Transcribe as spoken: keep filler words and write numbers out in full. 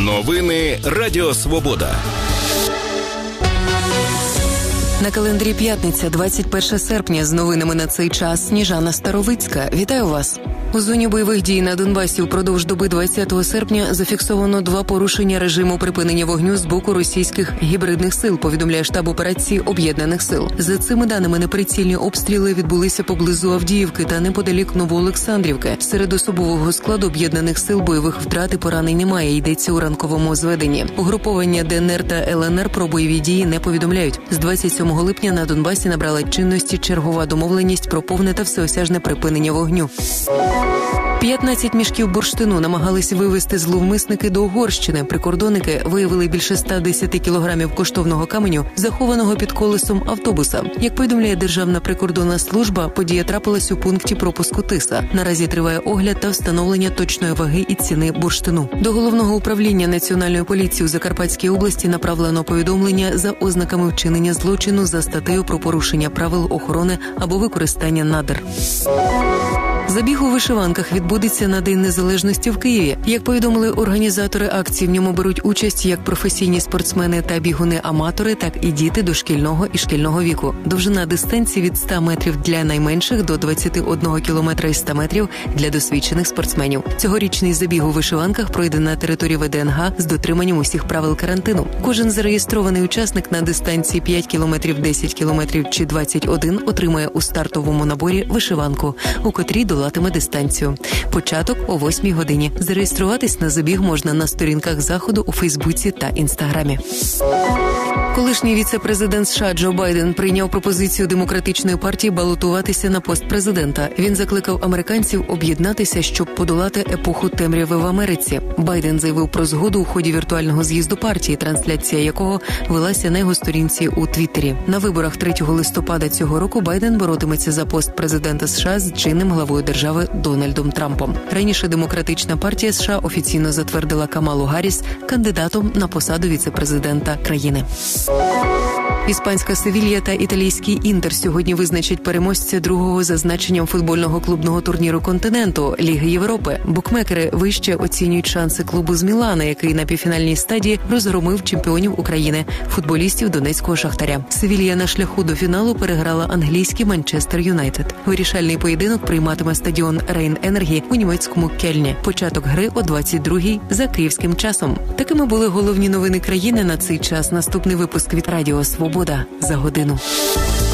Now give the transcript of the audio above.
Новини Радіо Свобода. На календарі п'ятниця, двадцять перше серпня. З новинами на цей час Сніжана Старовицька. Вітаю вас. У зоні бойових дій на Донбасі впродовж доби двадцятого серпня зафіксовано два порушення режиму припинення вогню з боку російських гібридних сил, повідомляє штаб операції Об'єднаних сил. За цими даними, неприцільні обстріли відбулися поблизу Авдіївки та неподалік Новоолександрівки. Серед особового складу Об'єднаних сил бойових втрат і поранень немає, йдеться у ранковому зведенні. Угруповання ДНР та ЛНР про бойові дії не повідомляють. З двадцять сьомого липня на Донбасі набрала чинності чергова домовленість про повне та всеосяжне припинення вогню. п'ятнадцять мішків бурштину намагалися вивезти зловмисники до Угорщини. Прикордонники виявили більше ста десяти кілограмів коштовного каменю, захованого під колесом автобуса. Як повідомляє Державна прикордонна служба, подія трапилась у пункті пропуску Тиса. Наразі триває огляд та встановлення точної ваги і ціни бурштину. До Головного управління Національної поліції у Закарпатській області направлено повідомлення за ознаками вчинення злочину за статтею про порушення правил охорони або використання надр. Забіг у вишиванках відбудеться на День Незалежності в Києві. Як повідомили організатори акції, в ньому беруть участь як професійні спортсмени та бігуни-аматори, так і діти дошкільного і шкільного віку. Довжина дистанції від ста метрів для найменших до двадцяти одного кілометра і ста метрів для досвідчених спортсменів. Цьогорічний забіг у вишиванках пройде на території ВДНГ з дотриманням усіх правил карантину. Кожен зареєстрований учасник на дистанції п'ять кілометрів, десять кілометрів чи двадцять один отримає у стартовому наборі вишиванку, у котрій долатиме дистанцію. Початок о восьмій годині. Зареєструватись на забіг можна на сторінках заходу у Фейсбуці та Інстаграмі. Колишній віце-президент США Джо Байден прийняв пропозицію Демократичної партії балотуватися на пост президента. Він закликав американців об'єднатися, щоб подолати епоху темряви в Америці. Байден заявив про згоду у ході віртуального з'їзду партії, трансляція якого велася на його сторінці у Твіттері. На виборах третього листопада цього року Байден боротиметься за пост президента США з чинним главою держави Дональдом Трампом. Раніше Демократична партія США офіційно затвердила Камалу Гарріс кандидатом на посаду віце-президента країни. Іспанська Севілья та італійський Інтер сьогодні визначать переможця другого за значенням футбольного клубного турніру континенту Ліги Європи. Букмекери вище оцінюють шанси клубу з Мілана, який на півфінальній стадії розгромив чемпіонів України – футболістів донецького Шахтаря. Севілья на шляху до фіналу переграла англійський Манчестер Юнайтед. Вирішальний поєдинок прийматиме стадіон Рейн Енергі у німецькому Кельні. Початок гри о двадцять другій за київським часом. Такими були головні новини країни на цей час. Наступний випуск від Радіо Свобода за годину.